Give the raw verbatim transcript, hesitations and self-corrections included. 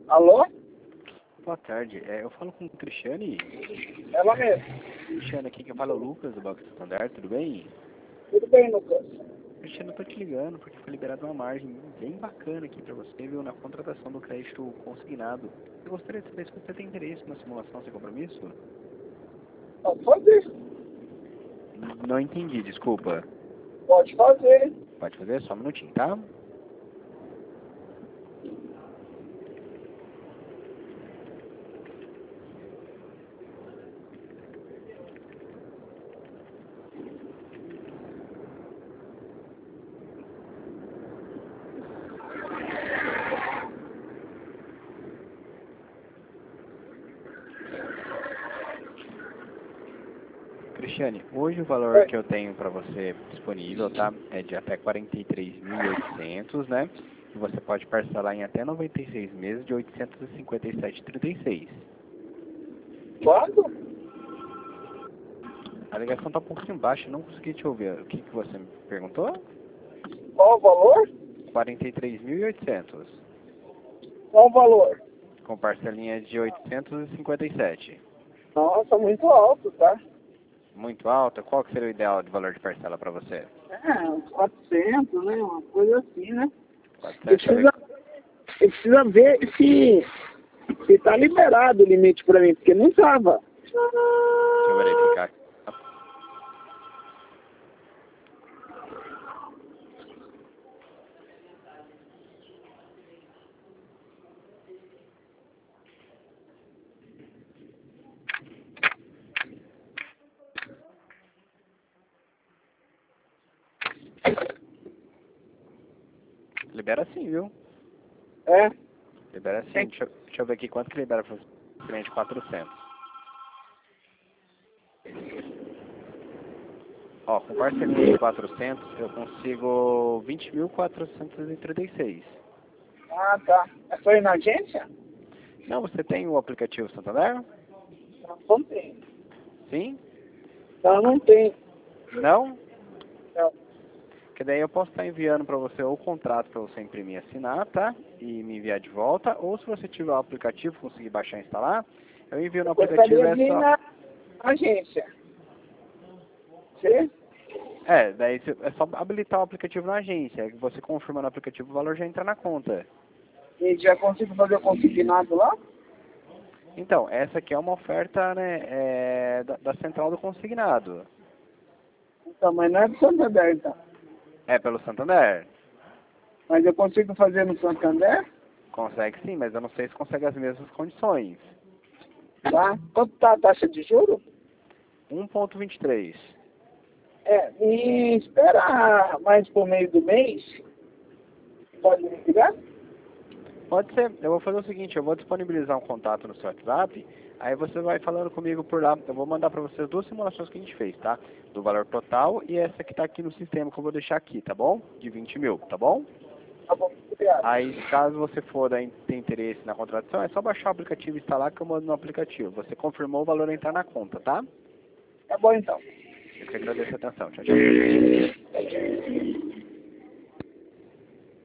Alô? Boa tarde, é, eu falo com o Cristiane. Ela mesmo. Cristiane, aqui que fala é o Lucas do Banco Santander, tudo bem? Tudo bem, Lucas? Cristiane, eu tô te ligando porque foi liberada uma margem bem bacana aqui pra você, viu, na contratação do crédito consignado. Eu gostaria de saber se você tem interesse na simulação sem compromisso? Pode fazer. N- Não entendi, desculpa. Pode fazer. Pode fazer? Só um minutinho, tá? Cristiane, hoje o valor que eu tenho para você disponível, tá? É de até quarenta e três mil e oitocentos, né? E você pode parcelar em até noventa e seis meses de oitocentos e cinquenta e sete vírgula trinta e seis. Quanto? A ligação tá um pouquinho baixa, não consegui te ouvir. O que, que você me perguntou? Qual o valor? quarenta e três mil e oitocentos. Qual o valor? Com parcelinha de oitocentos e cinquenta e sete. Nossa, muito alto, tá? Muito alta? Qual que seria o ideal de valor de parcela para você? É, uns quatrocentos, né? Uma coisa assim, né? Ele quatrocentos, precisa, ele precisa ver se, se tá liberado o limite pra mim, porque não tava. deixa eu verificar. Libera sim, viu? É? Libera sim. Deixa, eu- deixa eu ver aqui quanto que libera para o cliente quatrocentos. Ó, com parcelinha de quatrocentos eu consigo vinte mil quatrocentos e trinta e seis. Ah, tá. É só ir na agência? Não, você tem o aplicativo Santander? Não tem. Sim? Não, não tem. Não? Não. Que daí eu posso estar enviando para você o contrato para você imprimir e assinar, tá? E me enviar de volta. Ou se você tiver o aplicativo, conseguir baixar e instalar, eu envio no Eu aplicativo gostaria é de ir só... na agência. Você? É, daí cê- é só habilitar o aplicativo na agência. Aí você confirma no aplicativo, o valor já entra na conta. E já consigo fazer o consignado lá? Então, essa aqui é uma oferta, né, é, da, da central do consignado. Então, mas não é do Santander, então. É pelo Santander? Mas eu consigo fazer no Santander? Consegue sim, mas eu não sei se consegue as mesmas condições. Tá? Quanto tá a taxa de juros? um vírgula vinte e três. É, e espera mais pro meio do mês. Pode me ligar? Pode ser. Eu vou fazer o seguinte, eu vou disponibilizar um contato no seu WhatsApp, aí você vai falando comigo por lá. Eu vou mandar para você as duas simulações que a gente fez, tá? Do valor total e essa que está aqui no sistema que eu vou deixar aqui, tá bom? De vinte mil, tá bom? Tá bom, obrigado. Aí, caso você for daí, ter interesse na contratação, é só baixar o aplicativo e instalar que eu mando no aplicativo. Você confirmou, o valor entrar na conta, tá? Tá bom, então. Eu que agradeço a atenção. Tchau, tchau.